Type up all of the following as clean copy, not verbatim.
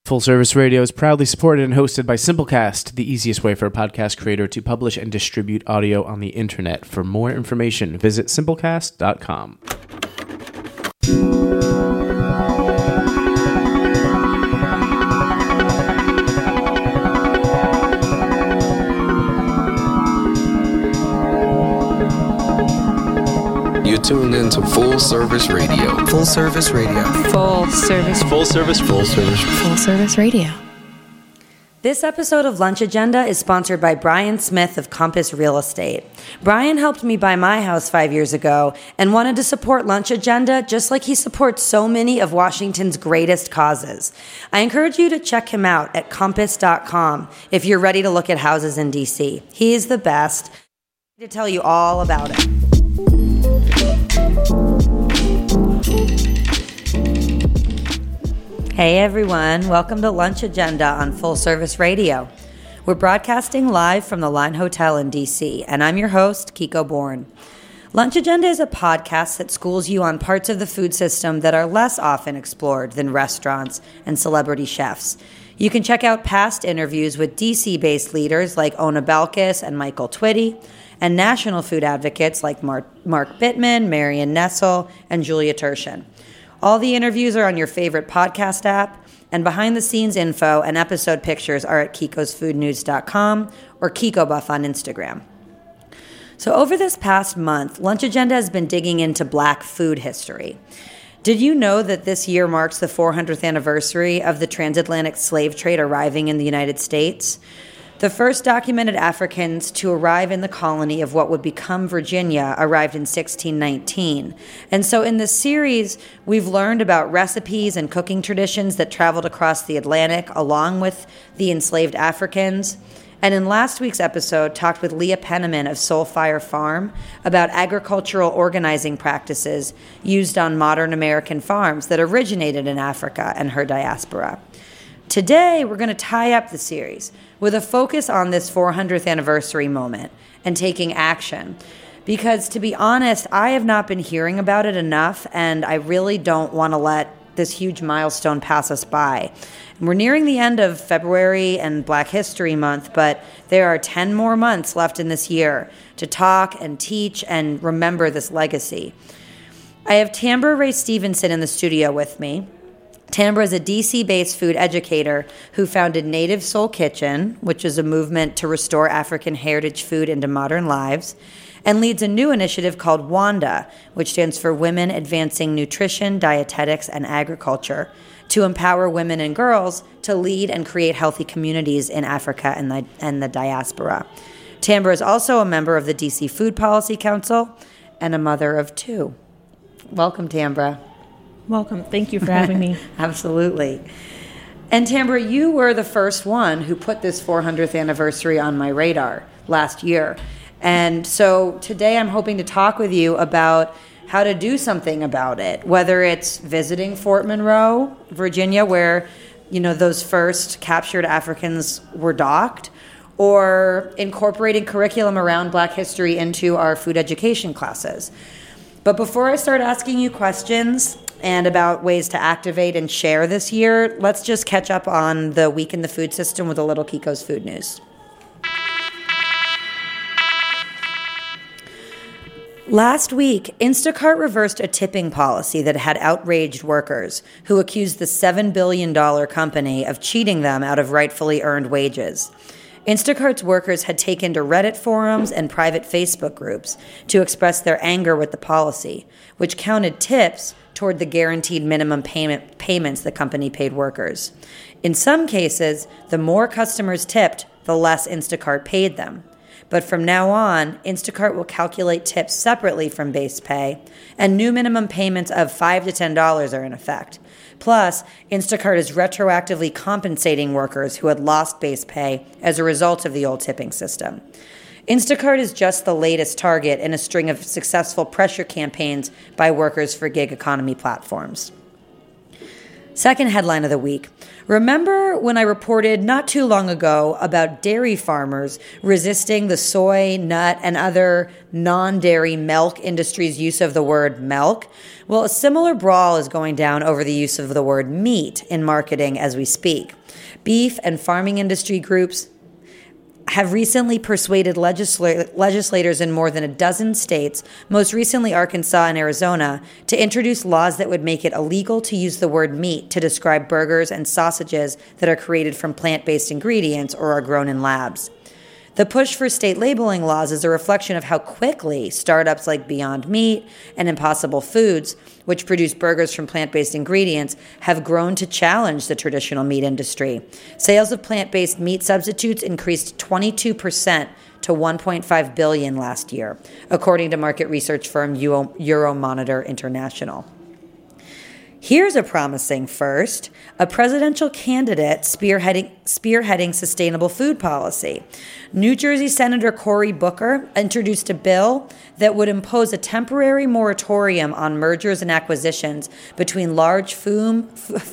Full Service Radio is proudly supported and hosted by Simplecast, the easiest way for a podcast creator to publish and distribute audio on the internet. For more information, visit simplecast.com. You tuned into Full Service Radio. Full Service Radio. Full Service. Full Service. Full Service. Full Service Radio. This episode of Lunch Agenda is sponsored by Brian Smith of Compass Real Estate. Brian helped me buy my house 5 years ago and wanted to support Lunch Agenda just like he supports so many of Washington's greatest causes. I encourage you to check him out at compass.com if you're ready to look at houses in D.C. He is the best. To tell you all about it. Hey everyone, welcome to Lunch Agenda on Full Service Radio. We're broadcasting live from the Line Hotel in DC, and I'm your host, Kiko Bourne. Lunch Agenda is a podcast that schools you on parts of the food system that are less often explored than restaurants and celebrity chefs. You can check out past interviews with DC-based leaders like Ona Balkis and Michael Twitty, and national food advocates like Mark Bittman, Marion Nessel, and Julia Turshen. All the interviews are on your favorite podcast app, and behind-the-scenes info and episode pictures are at kikosfoodnews.com or KikoBuff on Instagram. So over this past month, Lunch Agenda has been digging into Black food history. Did you know that this year marks the 400th anniversary of the transatlantic slave trade arriving in the United States? The first documented Africans to arrive in the colony of what would become Virginia arrived in 1619. And so in this series, we've learned about recipes and cooking traditions that traveled across the Atlantic along with the enslaved Africans. And in last week's episode, talked with Leah Penniman of Soulfire Farm about agricultural organizing practices used on modern American farms that originated in Africa and her diaspora. Today, we're going to tie up the series with a focus on this 400th anniversary moment and taking action. Because to be honest, I have not been hearing about it enough, and I really don't want to let this huge milestone pass us by. And we're nearing the end of February and Black History Month, but there are 10 more months left in this year to talk and teach and remember this legacy. I have Tambra Ray Stevenson in the studio with me. Tambra is a DC-based food educator who founded Native Soul Kitchen, which is a movement to restore African heritage food into modern lives, and leads a new initiative called WANDA, which stands for Women Advancing Nutrition, Dietetics, and Agriculture, to empower women and girls to lead and create healthy communities in Africa and the diaspora. Tambra is also a member of the DC Food Policy Council and a mother of two. Welcome, Tambra. Welcome. Thank you for having me. Absolutely. And Tambra, you were the first one who put this 400th anniversary on my radar last year. And so today I'm hoping to talk with you about how to do something about it, whether it's visiting Fort Monroe, Virginia, where, you know, those first captured Africans were docked, or incorporating curriculum around Black history into our food education classes. But before I start asking you questions and about ways to activate and share this year, let's just catch up on the week in the food system with a little Kiko's Food News. Last week, Instacart reversed a tipping policy that had outraged workers who accused the $7 billion company of cheating them out of rightfully earned wages. Instacart's workers had taken to Reddit forums and private Facebook groups to express their anger with the policy, which counted tips toward the guaranteed minimum payments the company paid workers. In some cases, the more customers tipped, the less Instacart paid them. But from now on, Instacart will calculate tips separately from base pay, and new minimum payments of $5 to $10 are in effect. Plus, Instacart is retroactively compensating workers who had lost base pay as a result of the old tipping system. Instacart is just the latest target in a string of successful pressure campaigns by workers for gig economy platforms. Second headline of the week. Remember when I reported not too long ago about dairy farmers resisting the soy, nut, and other non-dairy milk industry's use of the word milk? Well, a similar brawl is going down over the use of the word meat in marketing as we speak. Beef and farming industry groups have recently persuaded legislators in more than a dozen states, most recently Arkansas and Arizona, to introduce laws that would make it illegal to use the word meat to describe burgers and sausages that are created from plant-based ingredients or are grown in labs. The push for state labeling laws is a reflection of how quickly startups like Beyond Meat and Impossible Foods, which produce burgers from plant-based ingredients, have grown to challenge the traditional meat industry. Sales of plant-based meat substitutes increased 22% to $1.5 billion last year, according to market research firm Euromonitor International. Here's a promising first, a presidential candidate spearheading sustainable food policy. New Jersey Senator Cory Booker introduced a bill that would impose a temporary moratorium on mergers and acquisitions between large farm,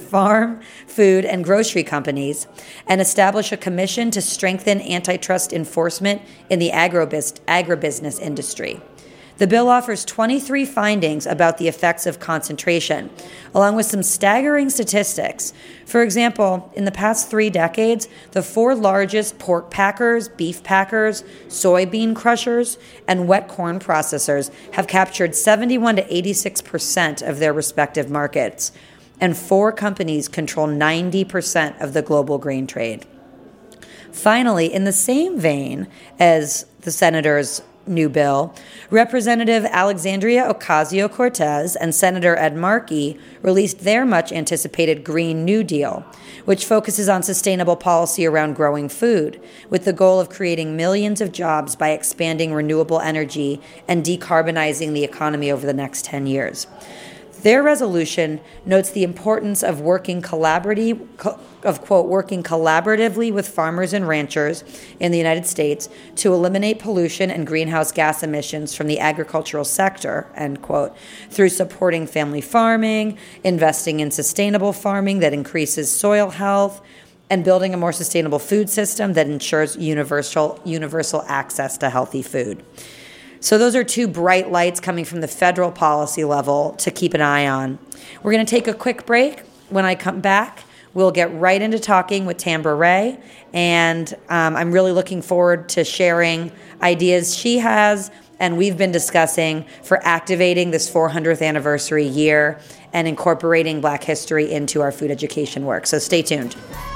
food, and grocery companies and establish a commission to strengthen antitrust enforcement in the agribusiness industry. The bill offers 23 findings about the effects of concentration, along with some staggering statistics. For example, in the past 3 decades, the 4 largest pork packers, beef packers, soybean crushers, and wet corn processors have captured 71 to 86% of their respective markets, and 4 companies control 90% of the global grain trade. Finally, in the same vein as the senator's new bill, Representative Alexandria Ocasio-Cortez and Senator Ed Markey released their much-anticipated Green New Deal, which focuses on sustainable policy around growing food, with the goal of creating millions of jobs by expanding renewable energy and decarbonizing the economy over the next 10 years. Their resolution notes the importance of working collaboratively with farmers and ranchers in the United States to eliminate pollution and greenhouse gas emissions from the agricultural sector, end quote, through supporting family farming, investing in sustainable farming that increases soil health, and building a more sustainable food system that ensures universal access to healthy food. So those are 2 bright lights coming from the federal policy level to keep an eye on. We're going to take a quick break. When I come back, we'll get right into talking with Tambra Ray, and I'm really looking forward to sharing ideas she has and we've been discussing for activating this 400th anniversary year and incorporating Black history into our food education work. So stay tuned.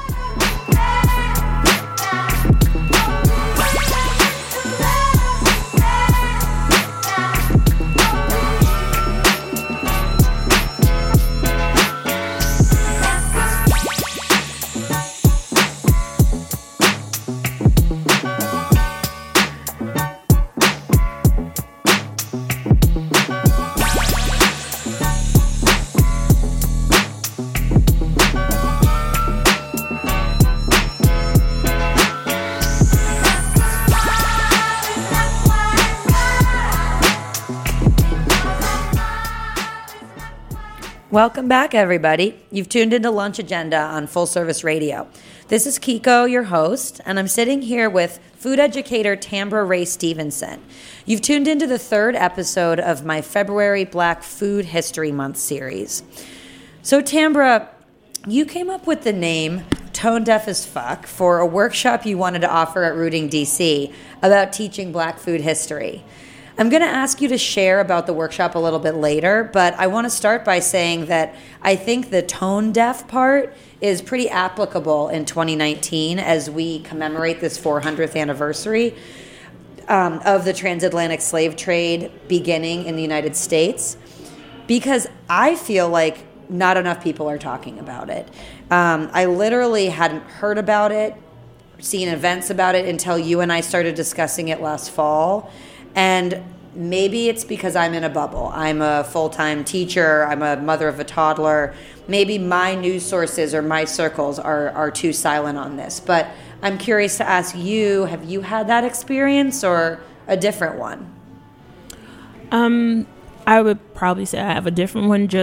Welcome back, everybody. You've tuned into Lunch Agenda on Full Service Radio. This is Kiko, your host, and I'm sitting here with food educator Tambra Ray Stevenson. You've tuned into the 3rd episode of my February Black Food History Month series. So, Tambra, you came up with the name Tone Deaf as Fuck for a workshop you wanted to offer at Rooting DC about teaching Black food history. I'm going to ask you to share about the workshop a little bit later, but I want to start by saying that I think the tone deaf part is pretty applicable in 2019 as we commemorate this 400th anniversary of the transatlantic slave trade beginning in the United States, because I feel like not enough people are talking about it. I literally hadn't heard about it, seen events about it until you and I started discussing it last fall. And maybe it's because I'm in a bubble. I'm a full-time teacher. I'm a mother of a toddler. Maybe my news sources or my circles are too silent on this. But I'm curious to ask you, have you had that experience or a different one? I would probably say I have a different one just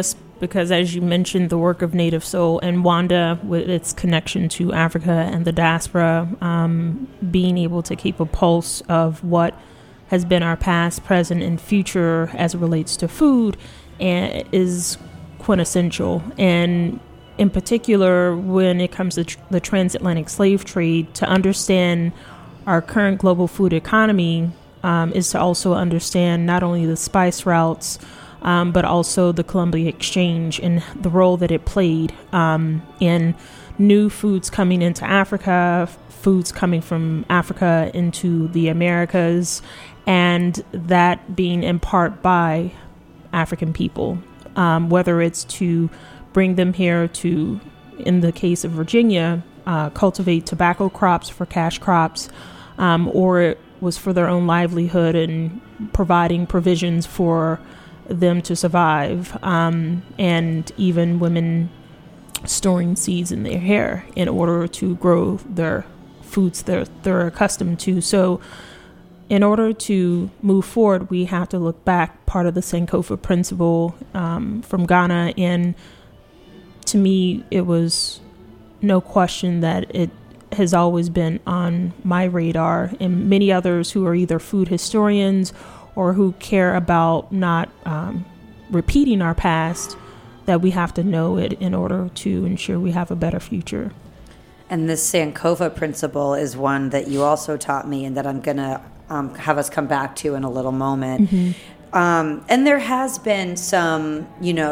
because as you mentioned, the work of Native Soul and Wanda with its connection to Africa and the diaspora, being able to keep a pulse of what has been our past, present, and future as it relates to food is quintessential. And in particular, when it comes to the transatlantic slave trade, to understand our current global food economy is to also understand not only the spice routes, but also the Columbia Exchange and the role that it played in new foods coming into Africa, foods coming from Africa into the Americas, and that being in part by African people, whether it's to bring them here to, in the case of Virginia, cultivate tobacco crops for cash crops, or it was for their own livelihood and providing provisions for them to survive, and even women storing seeds in their hair in order to grow their foods they're accustomed to. So in order to move forward, we have to look back, part of the Sankofa principle from Ghana. And to me, it was no question that it has always been on my radar, and many others who are either food historians or who care about not repeating our past, that we have to know it in order to ensure we have a better future. And this Sankofa principle is one that you also taught me, and that I'm going to have us come back to in a little moment. Mm-hmm. And there has been some,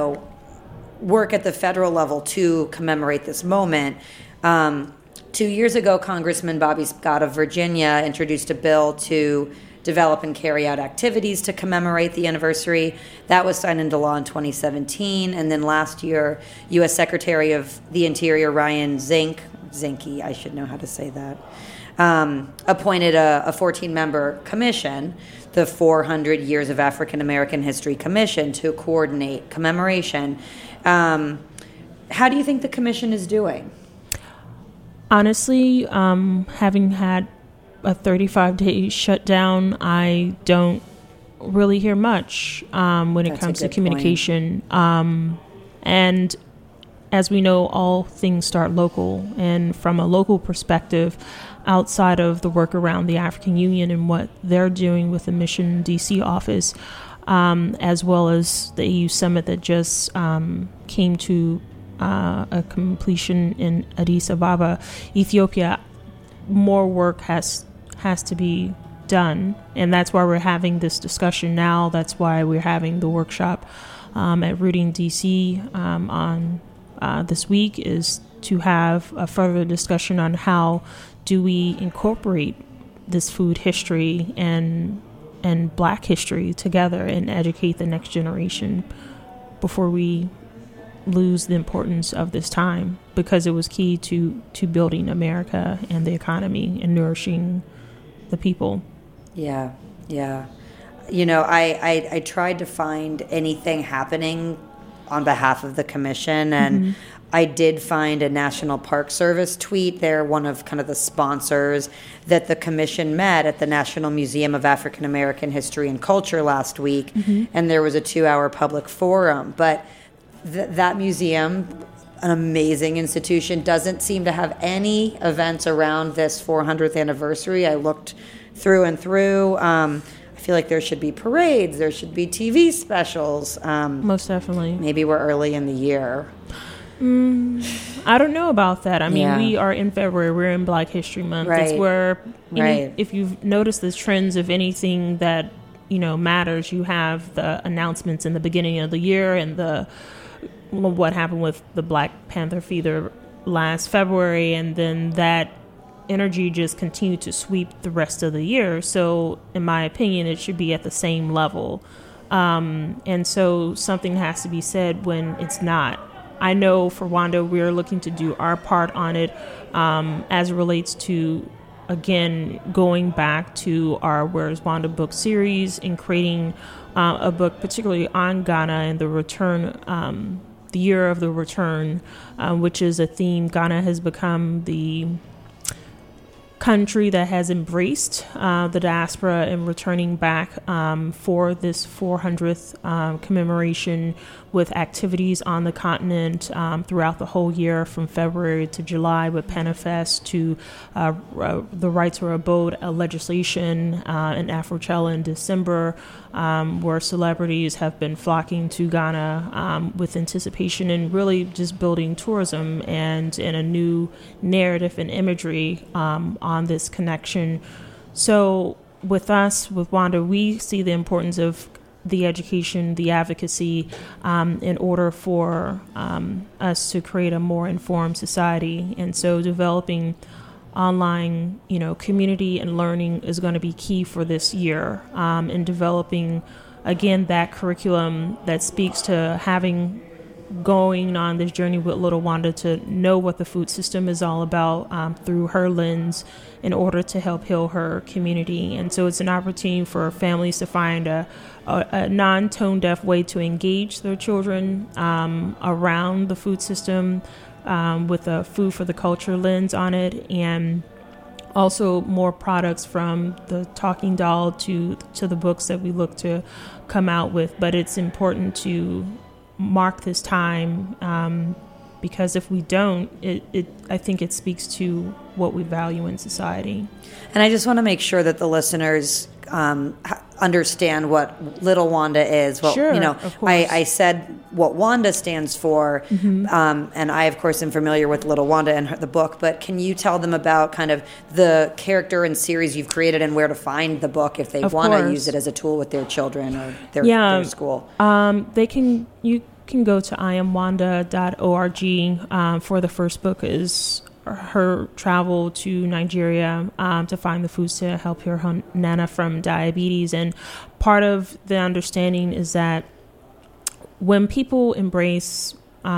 work at the federal level to commemorate this moment. 2 years ago, Congressman Bobby Scott of Virginia introduced a bill to develop and carry out activities to commemorate the anniversary. That was signed into law in 2017. And then last year, U.S. Secretary of the Interior Ryan Zinke, I should know how to say that, appointed a 14-member commission, the 400 Years of African American History Commission, to coordinate commemoration. How do you think the commission is doing? Honestly, having had a 35-day shutdown, I don't really hear much when it comes to communication. And as we know, all things start local. And from a local perspective, outside of the work around the African Union and what they're doing with the Mission DC office, as well as the EU summit that just came to a completion in Addis Ababa, Ethiopia, more work has to be done. And that's why we're having this discussion now. That's why we're having the workshop at Rooting DC on this week, is to have a further discussion on how do we incorporate this food history and Black history together and educate the next generation before we lose the importance of this time, because it was key to building America and the economy and nourishing the people. Yeah. I tried to find anything happening on behalf of the commission, and I did find a National Park Service tweet. They're one of kind of the sponsors, that the commission met at the National Museum of African American History and Culture last week, and there was a 2-hour public forum. But that museum, an amazing institution, doesn't seem to have any events around this 400th anniversary. I looked through and through. I feel like there should be parades, there should be TV specials. Most definitely. Maybe we're early in the year. I don't know about that. I mean, we are in February. We're in Black History Month. Right. It's where, if you've noticed the trends of anything that, matters, you have the announcements in the beginning of the year and what happened with the Black Panther fever last February, and then that energy just continued to sweep the rest of the year. So in my opinion, it should be at the same level. And so something has to be said when it's not. I know for Wanda, we're looking to do our part on it as it relates to, again, going back to our Where's Wanda book series and creating a book particularly on Ghana and the return, the year of the return, which is a theme. Ghana has become country that has embraced the diaspora and returning back for this 400th commemoration with activities on the continent throughout the whole year from February to July with PanaFest to the Right to Abode legislation in Afrochella in December, where celebrities have been flocking to Ghana with anticipation and really just building tourism and a new narrative and imagery on this connection. So with us, with Wanda, we see the importance of the education, the advocacy, in order for us to create a more informed society. And so developing online, community and learning is going to be key for this year, in developing, again, that curriculum that speaks to going on this journey with little Wanda to know what the food system is all about through her lens in order to help heal her community. And so it's an opportunity for families to find a non-tone deaf way to engage their children around the food system with a food for the culture lens on it, and also more products from the talking doll to the books that we look to come out with. But it's important to mark this time because if we don't, I think it speaks to what we value in society. And I just want to make sure that the listeners understand what Little Wanda is. Well, sure, of course. I said what Wanda stands for, and I, of course, am familiar with Little Wanda and the book, but can you tell them about kind of the character and series you've created and where to find the book if they want to use it as a tool with their children or their school? You can go to iamwanda.org. For the first book is her travel to Nigeria to find the foods to help her Nana from diabetes. And part of the understanding is that when people embrace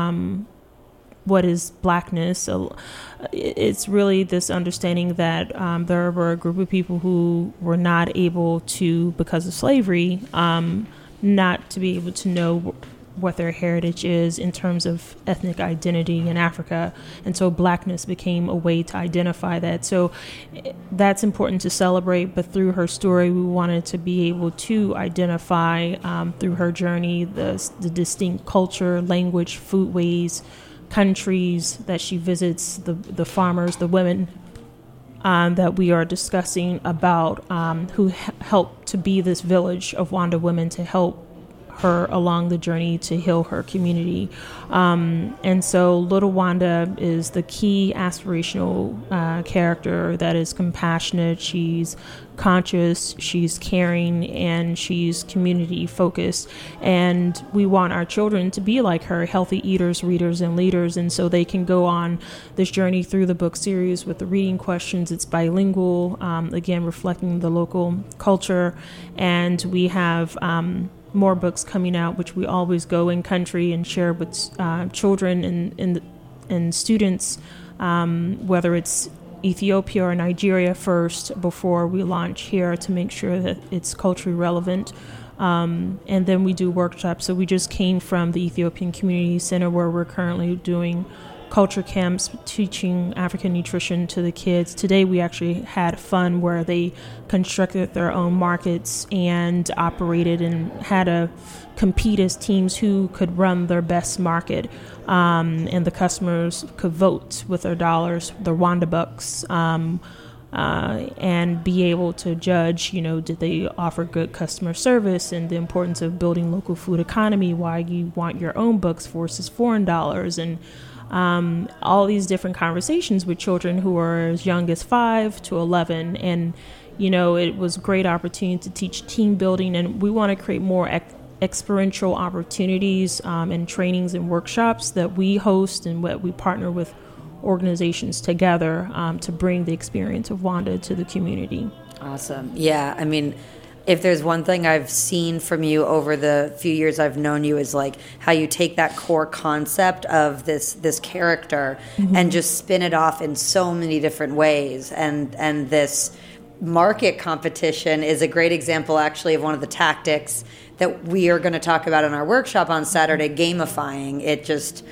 what is Blackness, it's really this understanding that there were a group of people who were not able to, because of slavery, not to be able to know what their heritage is in terms of ethnic identity in Africa. And so Blackness became a way to identify that. So that's important to celebrate. But through her story, we wanted to be able to identify through her journey the distinct culture, language, foodways, countries that she visits, the farmers, the women that we are discussing about who helped to be this village of Wanda women to help her along the journey to heal her community. And so Little Wanda is the key aspirational character that is compassionate. She's conscious, she's caring, and she's community focused. And we want our children to be like her, healthy eaters, readers, and leaders. And so they can go on this journey through the book series with the reading questions. It's bilingual, again, reflecting the local culture. And we have more books coming out, which we always go in country and share with children and students, whether it's Ethiopia or Nigeria first before we launch here to make sure that it's culturally relevant. And then we do workshops. So we just came from the Ethiopian Community Center where we're currently doing culture camps, teaching African nutrition to the kids. Today we actually had fun where they constructed their own markets and operated and had to compete as teams who could run their best market. And the customers could vote with their dollars, their Wanda bucks, and be able to judge, did they offer good customer service, and the importance of building local food economy, why you want your own bucks versus foreign dollars, and all these different conversations with children who are as young as 5 to 11. And, it was a great opportunity to teach team building, and we want to create more experiential opportunities and trainings and workshops that we host and what we partner with organizations together to bring the experience of Wanda to the community. Awesome. Yeah, I mean, if there's one thing I've seen from you over the few years I've known you is like how you take that core concept of this character and just spin it off in so many different ways. And this market competition is a great example actually of one of the tactics that we are going to talk about in our workshop on Saturday, gamifying. It just,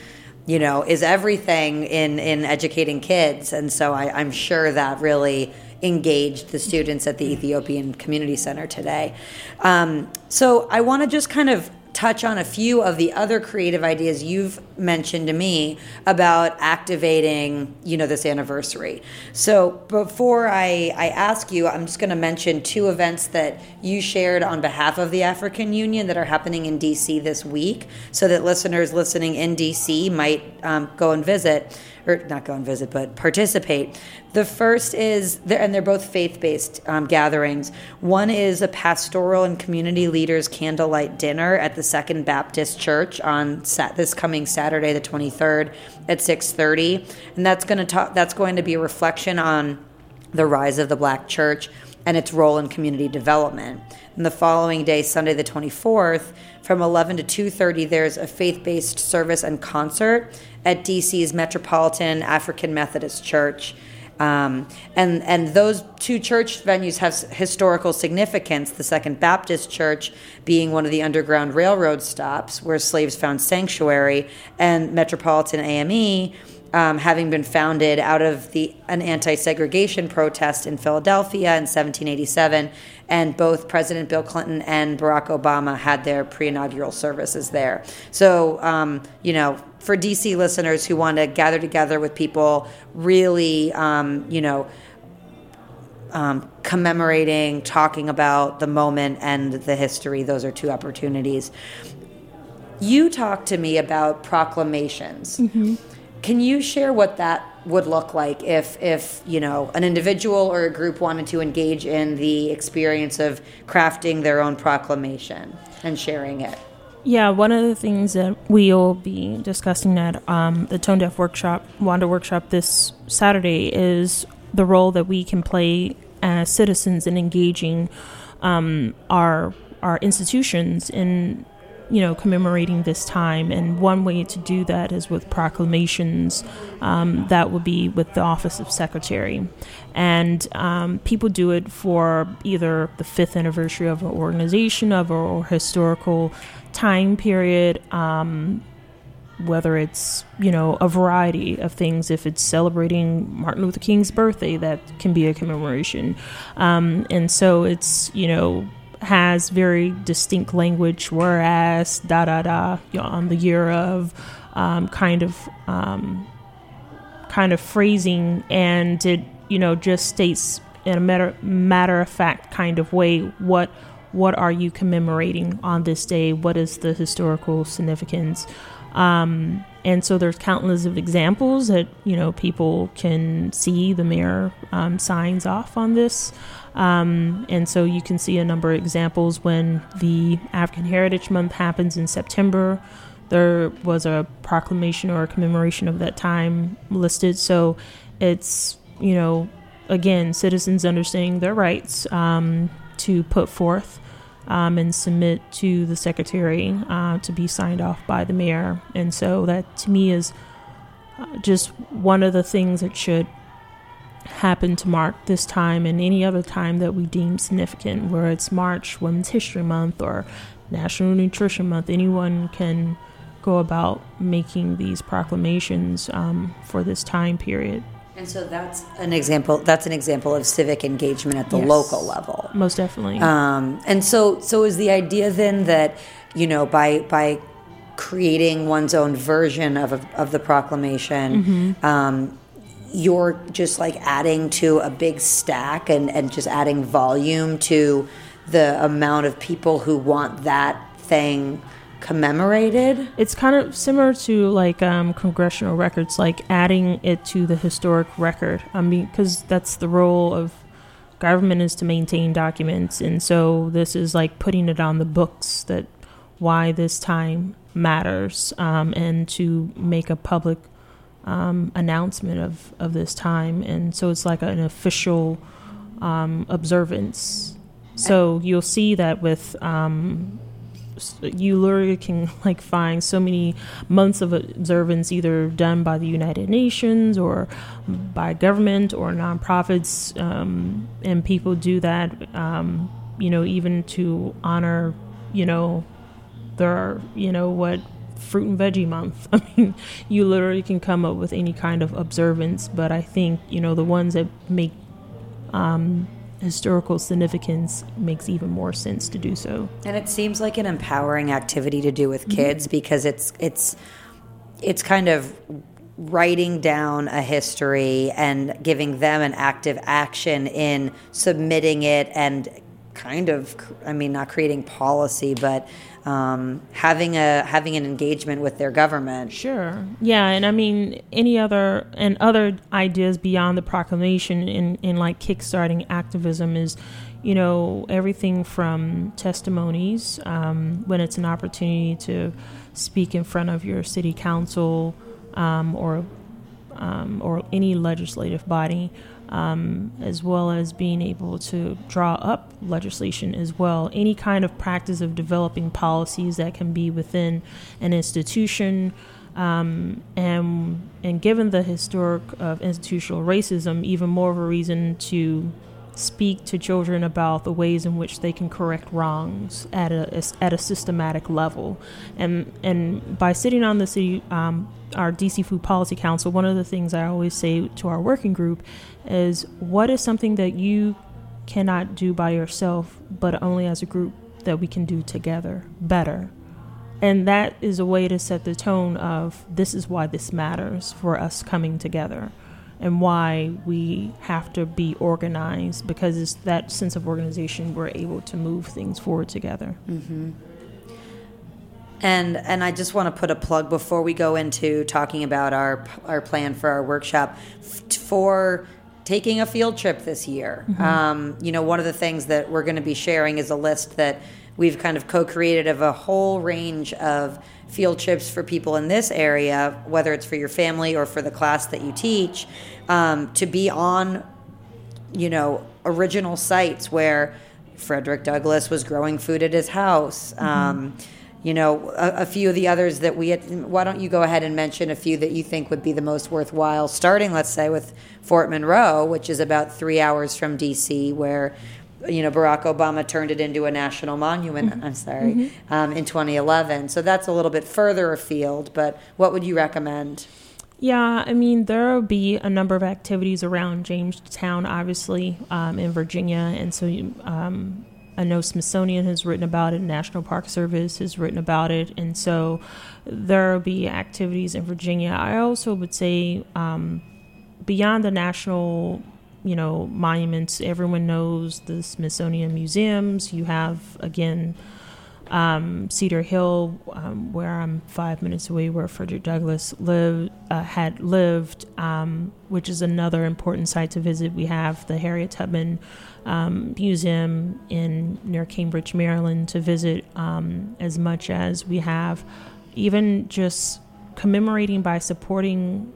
is everything in educating kids. And so I'm sure that really engaged the students at the Ethiopian Community Center today. So I want to just kind of touch on a few of the other creative ideas you've mentioned to me about activating, this anniversary. So before I ask you, I'm just going to mention two events that you shared on behalf of the African Union that are happening in D.C. this week, so that listeners listening in D.C. might go and visit, or not go and visit, but participate. The first is, and they're both faith-based gatherings. One is a pastoral and community leaders candlelight dinner at the Second Baptist Church on this coming Saturday, the 23rd, at 6:30, and that's going to be a reflection on the rise of the Black church and its role in community development. And the following day, Sunday the 24th, from 11 to 2:30, there's a faith-based service and concert at DC's Metropolitan African Methodist Church. And those two church venues have historical significance, the Second Baptist Church being one of the Underground Railroad stops where slaves found sanctuary, and Metropolitan AME having been founded out of an anti-segregation protest in Philadelphia in 1787, and both President Bill Clinton and Barack Obama had their pre-inaugural services there. So, for DC listeners who want to gather together with people, really, commemorating, talking about the moment and the history, those are two opportunities. You talked to me about proclamations. Mm-hmm. Can you share what that would look like if an individual or a group wanted to engage in the experience of crafting their own proclamation and sharing it? Yeah, one of the things that we'll be discussing at the Tone Deaf Workshop, Wanda Workshop this Saturday, is the role that we can play as citizens in engaging our institutions in commemorating this time. And one way to do that is with proclamations. That would be with the Office of Secretary. And people do it for either the 5th anniversary of an organization, of or historical time period, whether it's, a variety of things. If it's celebrating Martin Luther King's birthday, that can be a commemoration. And so it's, has very distinct language, whereas on the year of kind of phrasing, and it just states in a matter of fact kind of way what are you commemorating on this day, what is the historical significance, and so there's countless of examples that people can see. The mayor signs off on this. And so you can see a number of examples when the African Heritage Month happens in September. There was a proclamation or a commemoration of that time listed. So it's, again, citizens understanding their rights to put forth and submit to the secretary to be signed off by the mayor. And so that, to me, is just one of the things that should happen to mark this time and any other time that we deem significant, where it's March, Women's History Month, or National Nutrition Month. Anyone can go about making these proclamations for this time period. And so that's an example of civic engagement at the local level. Most definitely. And so is the idea then that, by creating one's own version of the proclamation, mm-hmm. You're just like adding to a big stack and just adding volume to the amount of people who want that thing commemorated? It's kind of similar to like congressional records, like adding it to the historic record. I mean, because that's the role of government, is to maintain documents. And so this is like putting it on the books, that why this time matters, and to make a public announcement of this time. And so it's like an official observance. So you'll see that with you literally can like find so many months of observance either done by the United Nations or by government or nonprofits, and people do that even to honor their what fruit and veggie month. I mean, you literally can come up with any kind of observance, but I think, the ones that make historical significance makes even more sense to do so. And it seems like an empowering activity to do with kids because it's kind of writing down a history and giving them an active action in submitting it and kind of, not creating policy, but having an engagement with their government. Sure. Yeah, and any other ideas beyond the proclamation in like kickstarting activism is, everything from testimonies, when it's an opportunity to speak in front of your city council, or any legislative body, as well as being able to draw up legislation as well. Any kind of practice of developing policies that can be within an institution, and given the historic of institutional racism, even more of a reason to speak to children about the ways in which they can correct wrongs at a systematic level. And by sitting on the city, our DC Food Policy Council, one of the things I always say to our working group is, what is something that you cannot do by yourself, but only as a group that we can do together better? And that is a way to set the tone of, this is why this matters for us coming together, and why we have to be organized, because it's that sense of organization we're able to move things forward together. Mm-hmm. And I just want to put a plug before we go into talking about our plan for our workshop for taking a field trip this year. Mm-hmm. One of the things that we're going to be sharing is a list that we've kind of co-created of a whole range of field trips for people in this area, whether it's for your family or for the class that you teach, to be on, original sites where Frederick Douglass was growing food at his house. Mm-hmm. A few of the others that we had. Why don't you go ahead and mention a few that you think would be the most worthwhile, starting, let's say, with Fort Monroe, which is about 3 hours from D.C., where, Barack Obama turned it into a national monument, mm-hmm. In 2011. So that's a little bit further afield, but what would you recommend? Yeah, there will be a number of activities around Jamestown, obviously, in Virginia, and so I know Smithsonian has written about it, National Park Service has written about it, and so there will be activities in Virginia. I also would say beyond the national, monuments, everyone knows the Smithsonian museums. You have, again, Cedar Hill, where I'm 5 minutes away, where Frederick Douglass had lived, which is another important site to visit. We have the Harriet Tubman Museum near Cambridge, Maryland, to visit, as much as we have even just commemorating by supporting,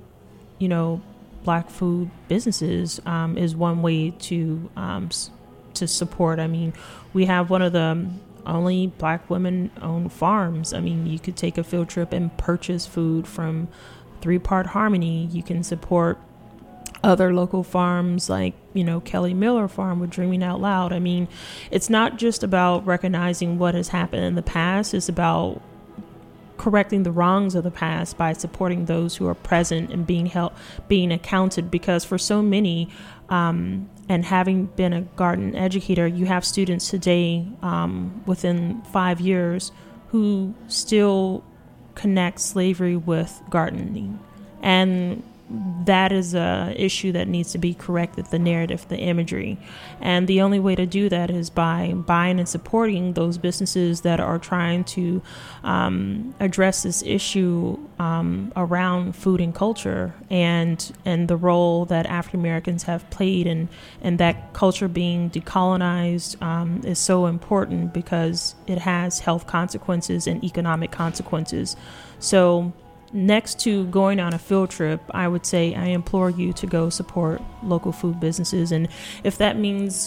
Black food businesses is one way to support. We have one of the only Black women-owned farms. You could take a field trip and purchase food from 3 Part Harmony. You can support other local farms like, Kelly Miller Farm with Dreaming Out Loud. It's not just about recognizing what has happened in the past. It's about correcting the wrongs of the past by supporting those who are present and being accounted, because for so many, and having been a garden educator, you have students today within 5 years who still connect slavery with gardening, and that is a issue that needs to be corrected, the narrative, the imagery. And the only way to do that is by buying and supporting those businesses that are trying to address this issue around food and culture, and the role that African Americans have played, and that culture being decolonized is so important because it has health consequences and economic consequences. So next to going on a field trip, I would say I implore you to go support local food businesses. And if that means,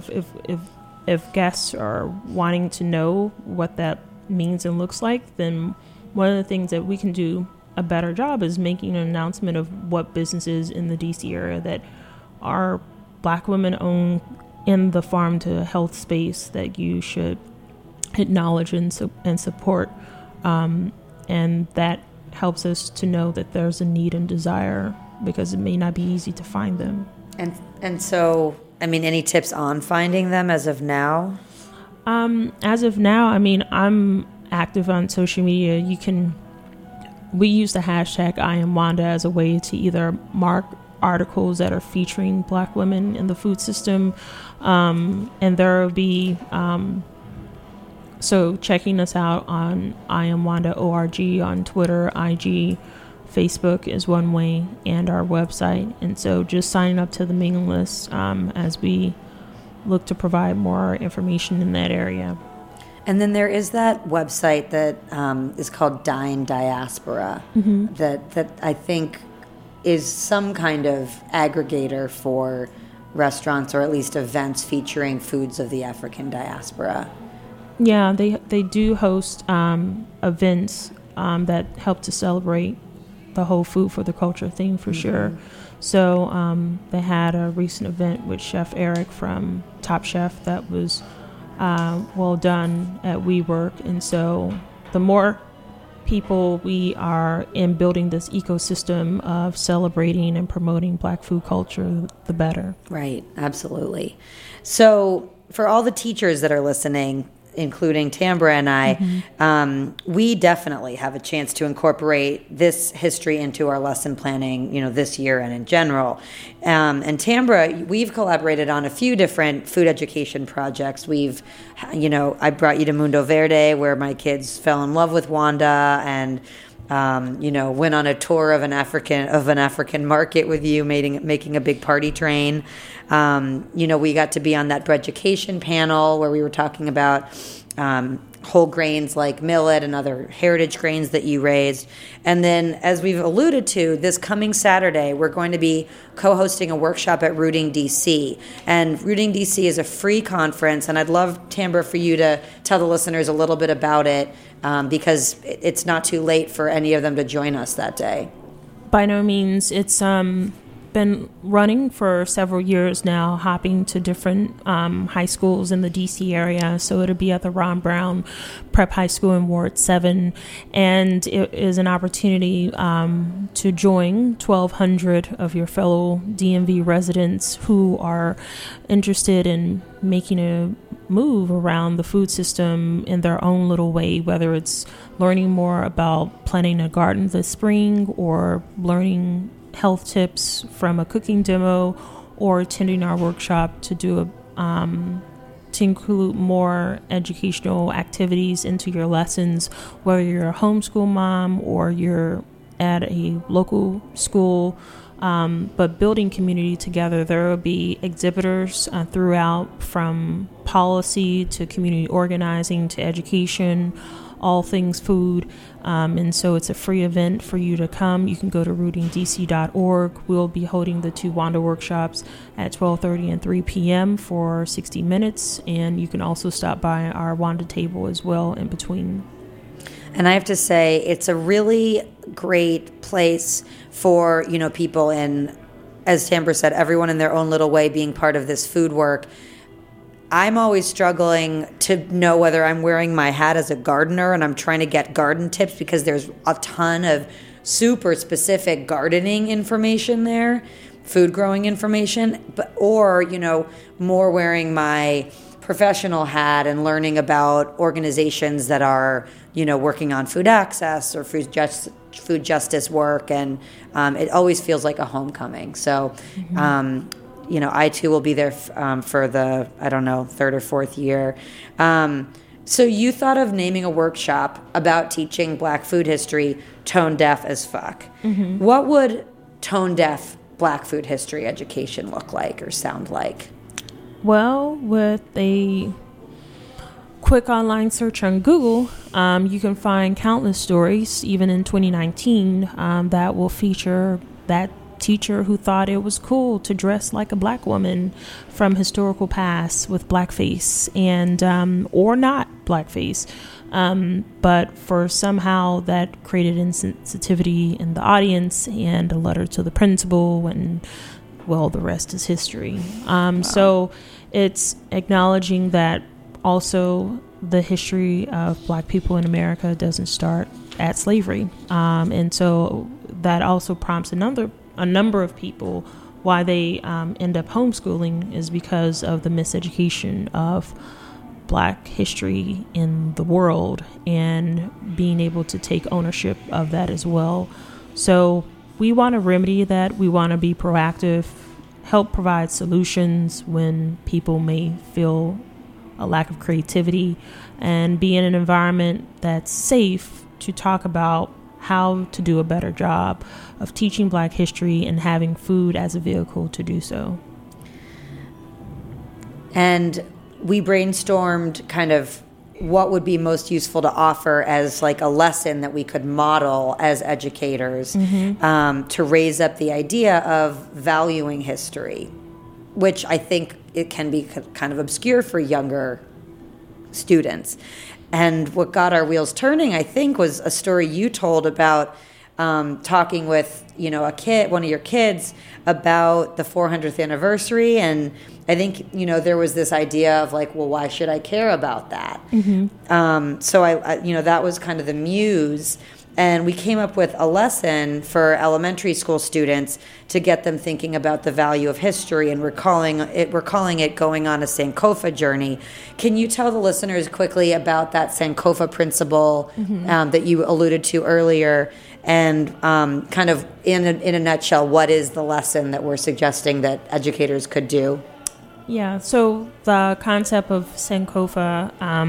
if guests are wanting to know what that means and looks like, then one of the things that we can do a better job is making an announcement of what businesses in the DC area that are Black women owned in the farm to health space that you should acknowledge and support. and that helps us to know that there's a need and desire, because it may not be easy to find them. And so, I mean, any tips on finding them as of now? As of now, I mean, I'm active on social media. We use the hashtag I am Wanda as a way to either mark articles that are featuring Black women in the food system, and there will be so checking us out on I am Wanda ORG on Twitter, IG, Facebook is one way, and our website. And so just signing up to the mailing list as we look to provide more information in that area. And then there is that website that is called Dine Diaspora, that I think is some kind of aggregator for restaurants, or at least events featuring foods of the African diaspora. Yeah, they do host events that help to celebrate the whole food for the culture thing for sure. So they had a recent event with Chef Eric from Top Chef that was well done at WeWork. And so the more people we are in building this ecosystem of celebrating and promoting Black food culture, the better. Right, absolutely. So for all the teachers that are listening, including Tambra and I, we definitely have a chance to incorporate this history into our lesson planning, this year and in general. And Tambra, we've collaborated on a few different food education projects. I brought you to Mundo Verde, where my kids fell in love with Wanda, and went on a tour of an African market with you, making a big party train. We got to be on that Breaducation panel where we were talking about whole grains like millet and other heritage grains that you raised. And then, as we've alluded to, this coming Saturday, we're going to be co-hosting a workshop at Rooting DC. And Rooting DC is a free conference, and I'd love, Tambra, for you to tell the listeners a little bit about it, because it's not too late for any of them to join us that day. By no means. It's been running for several years now, hopping to different high schools in the DC area. So it'll be at the Ron Brown Prep High School in Ward 7. And it is an opportunity to join 1,200 of your fellow DMV residents who are interested in making a move around the food system in their own little way, whether it's learning more about planting a garden this spring, or learning health tips from a cooking demo, or attending our workshop to do to include more educational activities into your lessons, whether you're a homeschool mom or you're at a local school, but building community together. There will be exhibitors throughout, from policy to community organizing to education, all things food. And so it's a free event for you to come. You can go to rootingdc.org. We'll be holding the 2 Wanda workshops at 12:30 and 3 p.m. for 60 minutes. And you can also stop by our Wanda table as well in between. And I have to say, it's a really great place for, people in, as Tambra said, everyone in their own little way being part of this food work. I'm always struggling to know whether I'm wearing my hat as a gardener, and I'm trying to get garden tips, because there's a ton of super specific gardening information there, food growing information, or more wearing my professional hat and learning about organizations that are, working on food access or food justice work, and it always feels like a homecoming. So, I too will be there for the, 3rd or 4th year. So you thought of naming a workshop about teaching Black food history tone deaf as fuck. What would tone deaf Black food history education look like or sound like? Well, with a quick online search on Google, you can find countless stories, even in 2019, that will feature that teacher who thought it was cool to dress like a Black woman from historical past with blackface, and or not blackface, but for somehow that created insensitivity in the audience, and a letter to the principal, and well, the rest is history. So it's acknowledging that also the history of Black people in America doesn't start at slavery. And so that also prompts a number of people why they end up homeschooling is because of the miseducation of Black history in the world and being able to take ownership of that as well. So we want to remedy that. We want to be proactive, help provide solutions when people may feel a lack of creativity, and be in an environment that's safe to talk about how to do a better job of teaching Black history and having food as a vehicle to do so. And we brainstormed kind of what would be most useful to offer as like a lesson that we could model as educators to raise up the idea of valuing history, which I think it can be kind of obscure for younger students. And what got our wheels turning, I think, was a story you told about talking with, one of your kids about the 400th anniversary. And I think, there was this idea of like, well, why should I care about that? So I that was kind of the muse. And we came up with a lesson for elementary school students to get them thinking about the value of history, and we're calling it Going on a Sankofa Journey. Can you tell the listeners quickly about that Sankofa principle that you alluded to earlier, and kind of in a nutshell, what is the lesson that we're suggesting that educators could do? Yeah, so the concept of Sankofa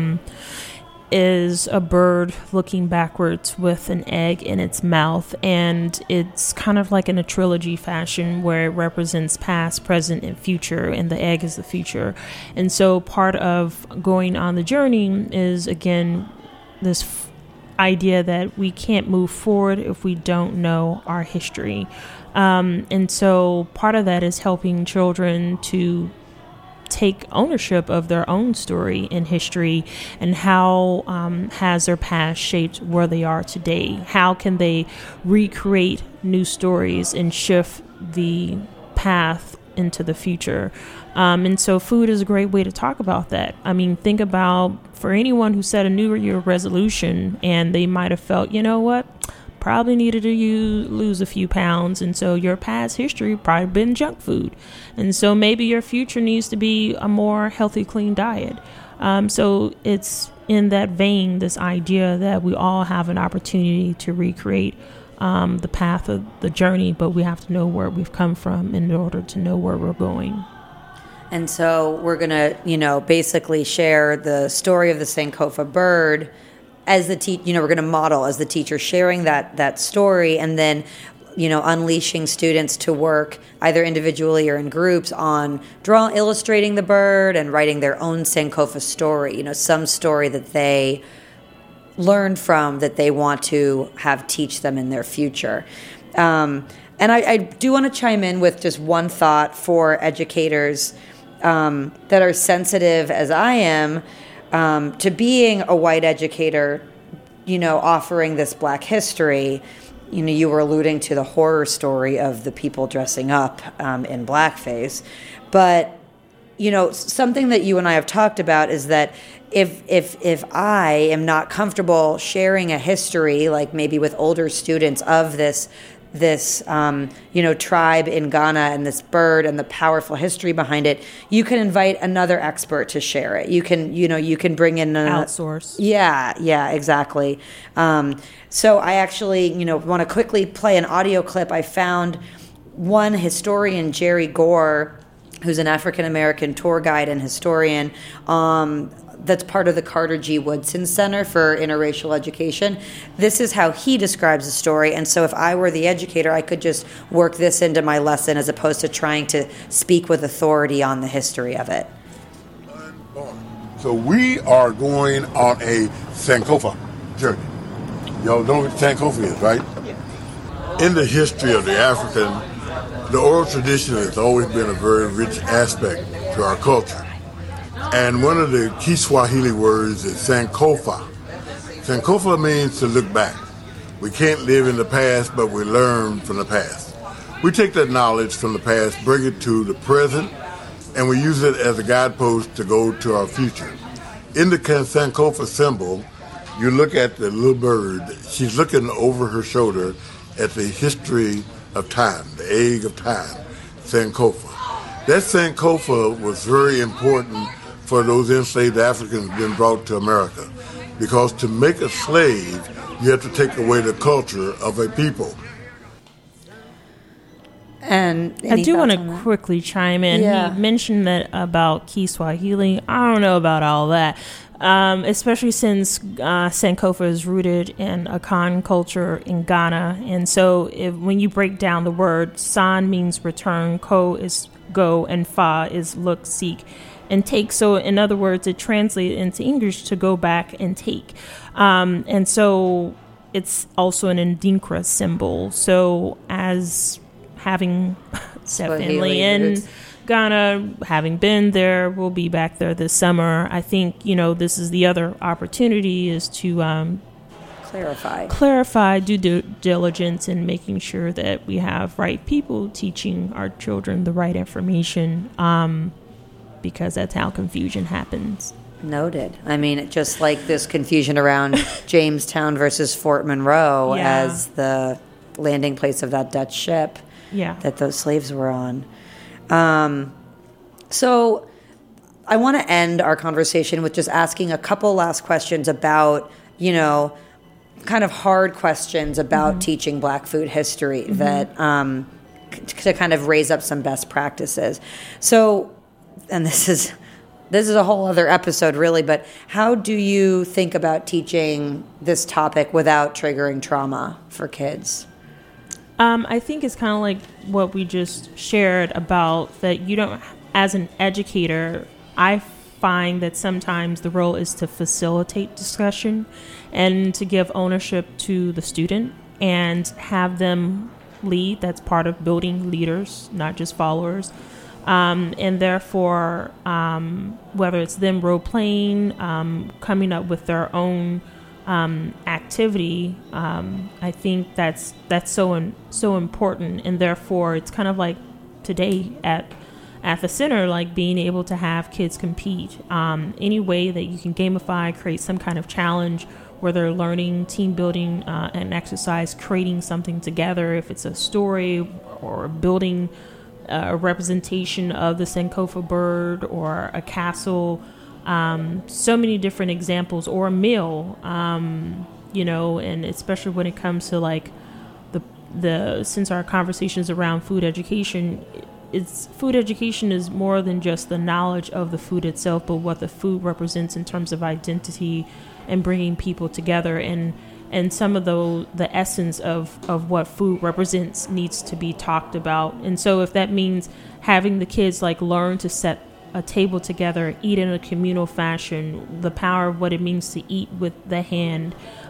is a bird looking backwards with an egg in its mouth, and it's kind of like in a trilogy fashion where it represents past, present, and future, and the egg is the future. And so part of going on the journey is, again, this idea that we can't move forward if we don't know our history. And so part of that is helping children to take ownership of their own story in history, and how has their past shaped where they are today? How can they recreate new stories and shift the path into the future? And so food is a great way to talk about that. I mean, think about for anyone who set a New Year resolution and they might have felt, probably needed to lose a few pounds, and so your past history probably been junk food, and so maybe your future needs to be a more healthy, clean diet. So it's in that vein, this idea that we all have an opportunity to recreate the path of the journey, but we have to know where we've come from in order to know where we're going. And so we're going to, basically share the story of the Sankofa bird as the we're going to model as the teacher sharing that story, and then, unleashing students to work either individually or in groups on illustrating the bird and writing their own Sankofa story, some story that they learned from that they want to have teach them in their future. And I do want to chime in with just one thought for educators that are sensitive as I am to being a white educator, offering this Black history. You were alluding to the horror story of the people dressing up in blackface. But, something that you and I have talked about is that if I am not comfortable sharing a history, like maybe with older students of this tribe in Ghana and this bird and the powerful history behind it, you can invite another expert to share it. You can bring in outsource. Yeah, exactly. So I actually, want to quickly play an audio clip. I found one historian, Jerry Gore, who's an African-American tour guide and historian, that's part of the Carter G. Woodson Center for Interracial Education. This is how he describes the story. And so if I were the educator, I could just work this into my lesson as opposed to trying to speak with authority on the history of it. So we are going on a Sankofa journey. Y'all know what Sankofa is, right? Yeah. In the history of the African, the oral tradition has always been a very rich aspect to our culture. And one of the key Swahili words is Sankofa. Sankofa means to look back. We can't live in the past, but we learn from the past. We take that knowledge from the past, bring it to the present, and we use it as a guidepost to go to our future. in the Sankofa symbol, you look at the little bird. She's looking over her shoulder at the history of time, the egg of time, Sankofa. That Sankofa was very important for those enslaved Africans being brought to America, because to make a slave, you have to take away the culture of a people. And I do want to quickly chime in. Yeah. He mentioned that about Kiswahili. I don't know about all that, especially since Sankofa is rooted in Akan culture in Ghana. And so when you break down the word, San means return, Ko is go, and Fa is look, seek, and take. So in other words, it translates into English to go back and take. And so it's also an Ndinkra symbol. So as having set family in Ghana, having been there, we'll be back there this summer. I think, this is the other opportunity is to clarify due diligence and making sure that we have right people teaching our children the right information, because that's how confusion happens. Noted. I mean, just like this confusion around Jamestown versus Fort Monroe as the landing place of that Dutch ship that those slaves were on. So I want to end our conversation with just asking a couple last questions about, kind of hard questions about teaching Black food history that to kind of raise up some best practices. So, and this is a whole other episode, really, but how do you think about teaching this topic without triggering trauma for kids? I think it's kind of like what we just shared about that you don't, as an educator, I find that sometimes the role is to facilitate discussion and to give ownership to the student and have them lead. That's part of building leaders, not just followers. And therefore, whether it's them role-playing, coming up with their own activity, I think that's so important. And therefore, it's kind of like today at the center, like being able to have kids compete. Any way that you can gamify, create some kind of challenge where they're learning, team building, and exercise, creating something together. If it's a story or building a representation of the Sankofa bird or a castle, so many different examples, or a meal, and especially when it comes to like the since our conversation is around food education, food education is more than just the knowledge of the food itself, but what the food represents in terms of identity and bringing people together, and some of the essence of what food represents needs to be talked about. And so if that means having the kids like learn to set a table together, eat in a communal fashion, the power of what it means to eat with the hand,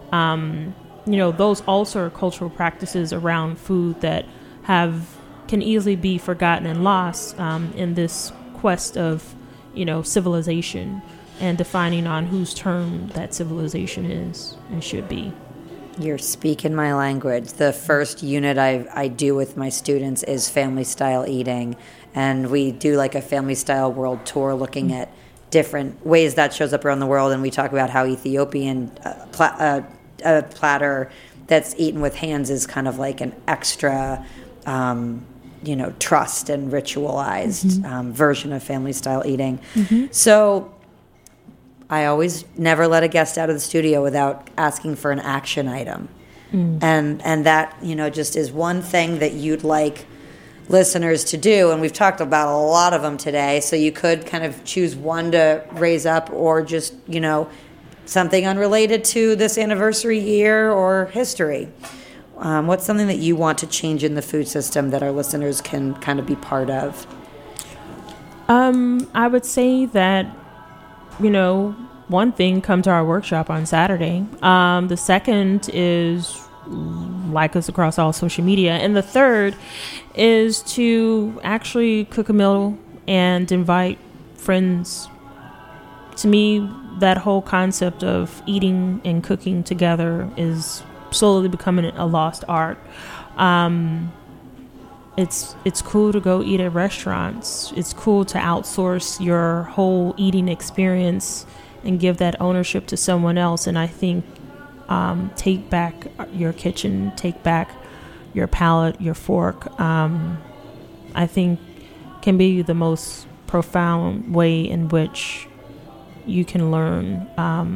those also are cultural practices around food that can easily be forgotten and lost in this quest of civilization and defining on whose term that civilization is and should be. You're speaking my language. The first unit I do with my students is family style eating, and we do like a family style world tour looking at different ways that shows up around the world, and we talk about how Ethiopian a platter that's eaten with hands is kind of like an extra trust and ritualized version of family style eating. So I always never let a guest out of the studio without asking for an action item. And that, just is one thing that you'd like listeners to do. And we've talked about a lot of them today. So you could kind of choose one to raise up, or just, something unrelated to this anniversary year or history. What's something that you want to change in the food system that our listeners can kind of be part of? I would say that, one thing, come to our workshop on Saturday. The second is like us across all social media. And the third is to actually cook a meal and invite friends. To me, that whole concept of eating and cooking together is slowly becoming a lost art. It's cool to go eat at restaurants. It's cool to outsource your whole eating experience and give that ownership to someone else. And I think take back your kitchen, take back your palette, your fork, I think can be the most profound way in which you can learn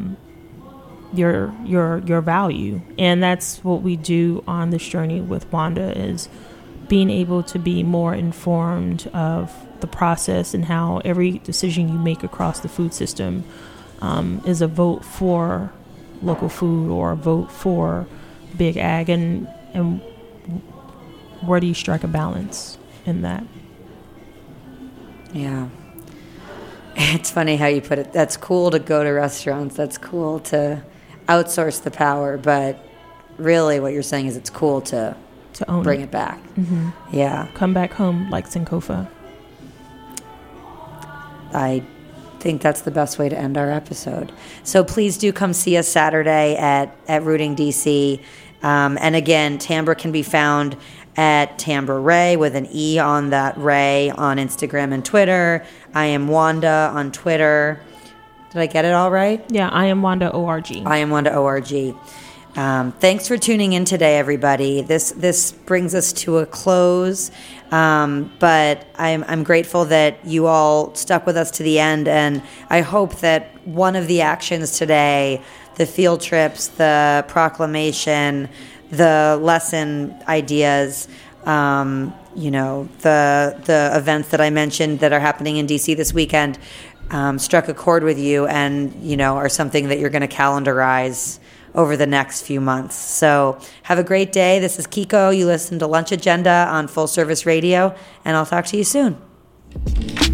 your value. And that's what we do on this journey with Wanda, is being able to be more informed of the process and how every decision you make across the food system is a vote for local food or a vote for big ag, and where do you strike a balance in that? Yeah. It's funny how you put it. That's cool to go to restaurants. That's cool to outsource the power. But really what you're saying is it's cool to own bring it back. Mm-hmm. Yeah. Come back home like Sankofa. I think that's the best way to end our episode. So please do come see us Saturday at Rooting DC. And again, Tambra can be found at Tambra Ray with an E on that Ray on Instagram and Twitter. I am Wanda on Twitter. Did I get it all right? Yeah, I am Wanda ORG. I am Wanda ORG. Thanks for tuning in today, everybody. This brings us to a close, but I'm grateful that you all stuck with us to the end, and I hope that one of the actions today, the field trips, the proclamation, the lesson ideas, the events that I mentioned that are happening in DC this weekend, struck a chord with you and, are something that you're going to calendarize over the next few months. So have a great day. This is Kiko. You listen to Lunch Agenda on Full Service Radio, and I'll talk to you soon.